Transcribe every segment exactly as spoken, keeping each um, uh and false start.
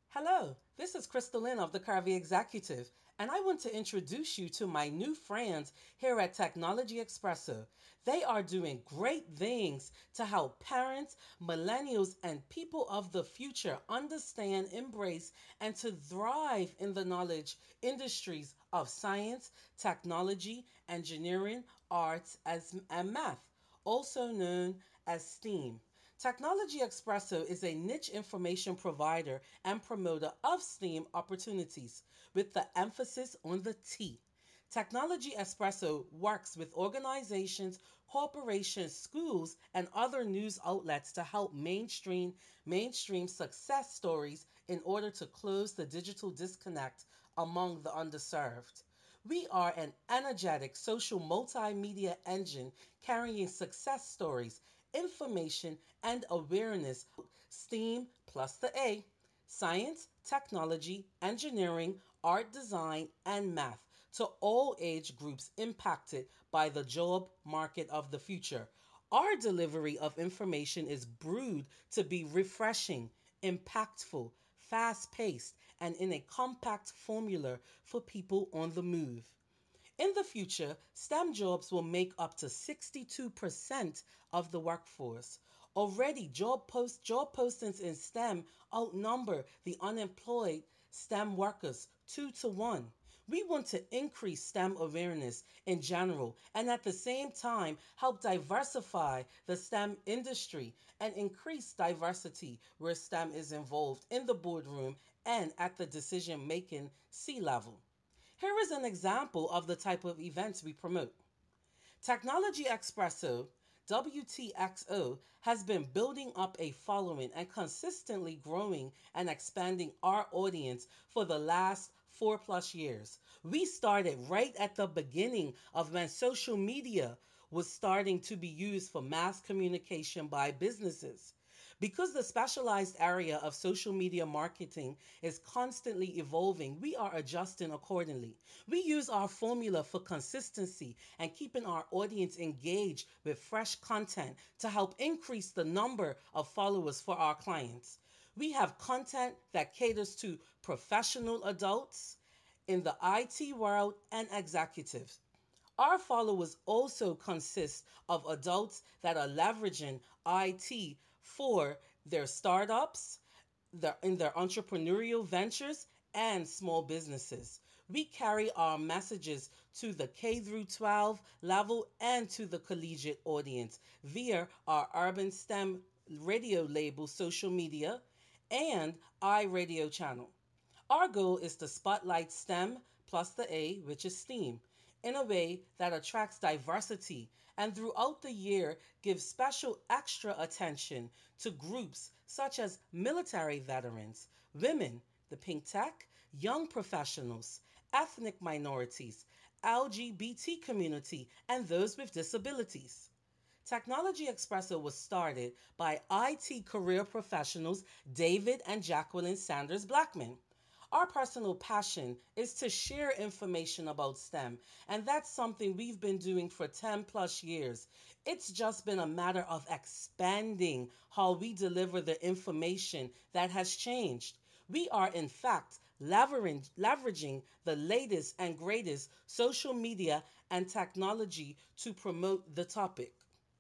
Hello, this is Crystal Lynn of the Carvey Executive, and I want to introduce you to my new friends here at Technology Expresso. They are doing great things to help parents, millennials, and people of the future understand, embrace, and to thrive in the knowledge industries of science, technology, engineering, arts, as, and math, also known as STEAM. Technology Expresso is a niche information provider and promoter of STEAM opportunities with the emphasis on the T. Technology Espresso works with organizations, corporations, schools, and other news outlets to help mainstream mainstream success stories in order to close the digital disconnect among the underserved. We are an energetic social multimedia engine carrying success stories, information, and awareness. STEAM plus the A: science, technology, engineering, art design, and math to all age groups impacted by the job market of the future. Our delivery of information is brewed to be refreshing, impactful, fast paced, and in a compact formula for people on the move. In the future, STEM jobs will make up to sixty-two percent of the workforce. Already, job post job postings in STEM outnumber the unemployed STEM workers two to one. We want to increase STEM awareness in general and at the same time help diversify the STEM industry and increase diversity where STEM is involved in the boardroom and at the decision making C level. Here is an example of the type of events we promote. Technology Expresso, W T X O, has been building up a following and consistently growing and expanding our audience for the last four plus years. We started right at the beginning of when social media was starting to be used for mass communication by businesses. Because the specialized area of social media marketing is constantly evolving, we are adjusting accordingly. We use our formula for consistency and keeping our audience engaged with fresh content to help increase the number of followers for our clients. We have content that caters to professional adults in the I T world and executives. Our followers also consist of adults that are leveraging I T for their startups, their, in their entrepreneurial ventures, and small businesses. We carry our messages to the K through twelve level and to the collegiate audience via our Urban STEM radio label social media and iRadio channel. Our goal is to spotlight STEM plus the A, which is STEAM, in a way that attracts diversity and throughout the year gives special extra attention to groups such as military veterans, women, the pink tech, young professionals, ethnic minorities, L G B T community, and those with disabilities. Technology Expresso was started by I T career professionals David and Jacqueline Sanders Blackman. Our personal passion is to share information about STEM, and that's something we've been doing for ten plus years. It's just been a matter of expanding how we deliver the information that has changed. We are, in fact, leveraging, leveraging the latest and greatest social media and technology to promote the topic.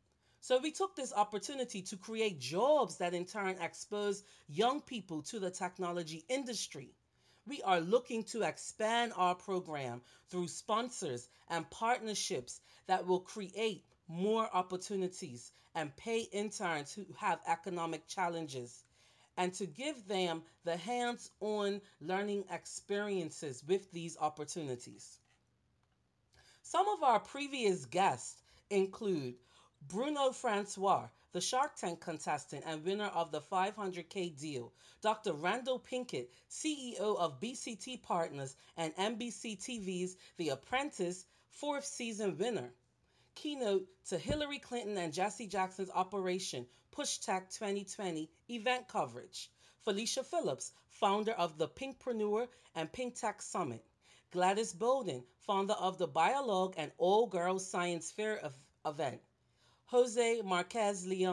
So we took this opportunity to create jobs that in turn expose young people to the technology industry. We are looking to expand our program through sponsors and partnerships that will create more opportunities and pay interns who have economic challenges and to give them the hands on learning experiences with these opportunities. Some of our previous guests include Bruno Francois, the Shark Tank contestant and winner of the five hundred K deal. Doctor Randall Pinkett, C E O of B C T Partners and N B C T V's The Apprentice, fourth season winner. Keynote to Hillary Clinton and Jesse Jackson's Operation Push Tech twenty twenty event coverage. Felicia Phillips, founder of the Pinkpreneur and Pink Tech Summit. Gladys Bolden, founder of the Biolog and All Girls Science Fair event. Jose Marquez Leon,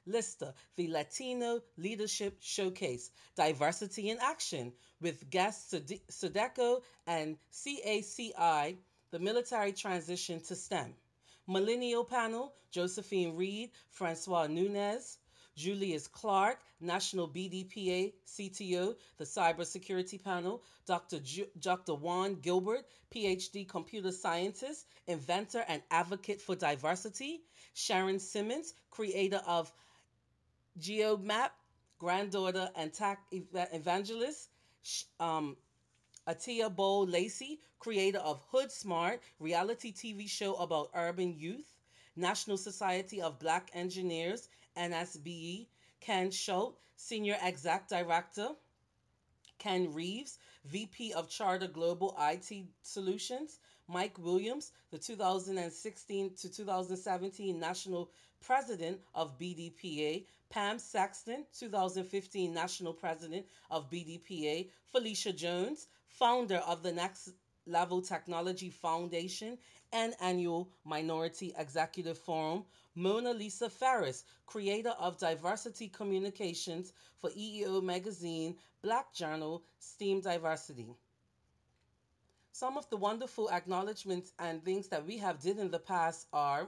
Lista, the Latino Leadership Showcase, Diversity in Action, with guests Sudeco and C A C I, the Military Transition to STEM. Millennial Panel, Josephine Reed, Francois Nunez, Julius Clark, National B D P A C T O, the Cybersecurity Panel, Doctor Ju- Doctor Juan Gilbert, P H D computer scientist, inventor, and advocate for diversity, Sharon Simmons, creator of GeoMap, granddaughter and tech evangelist, um, Atia Bowl Lacey, creator of Hood Smart, reality T V show about urban youth, National Society of Black Engineers, N S B E, Ken Schultz, Senior Exec Director, Ken Reeves, V P of Charter Global I T Solutions, Mike Williams, the two thousand sixteen to two thousand seventeen National President of B D P A, Pam Saxton, two thousand fifteen National President of B D P A, Felicia Jones, founder of the Next Level Technology Foundation and annual Minority Executive Forum, Mona Lisa Ferris, creator of Diversity Communications for E E O Magazine, Black Journal, STEAM Diversity. Some of the wonderful acknowledgments and things that we have did in the past are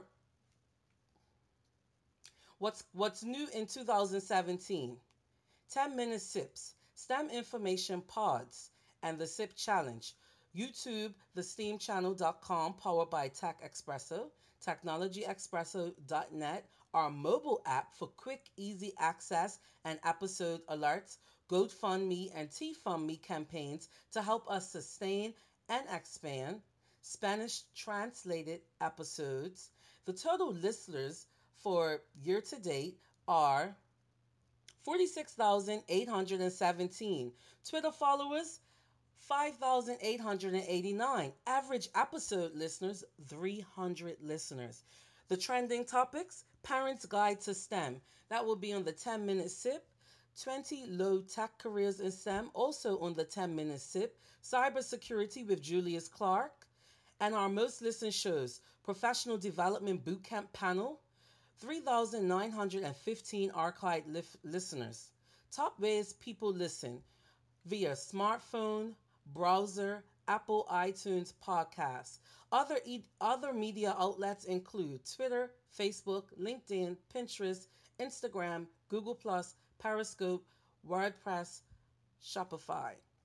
what's what's new in two thousand seventeen. ten minute sips, STEM information pods, and the sip challenge. YouTube, the steam channel dot com, powered by Tech Expresso, technology expresso dot net, our mobile app for quick, easy access and episode alerts, GoFundMe and TFundMe campaigns to help us sustain and expand, Spanish translated episodes. The total listeners for year to date are forty-six thousand eight hundred seventeen. Twitter followers, five thousand eight hundred eighty-nine. Average episode listeners, three hundred listeners. The trending topics, Parents Guide to STEM. That will be on the ten minute sip. twenty low tech careers in STEM, also on the ten minute sip. Cybersecurity with Julius Clark. And our most listened shows, Professional Development Bootcamp Panel, three thousand nine hundred fifteen archived lif- listeners. Top ways people listen via smartphone, browser, Apple iTunes podcast. Other, e- other media outlets include Twitter, Facebook, LinkedIn, Pinterest, Instagram, Google Plus, Periscope, WordPress, Shopify.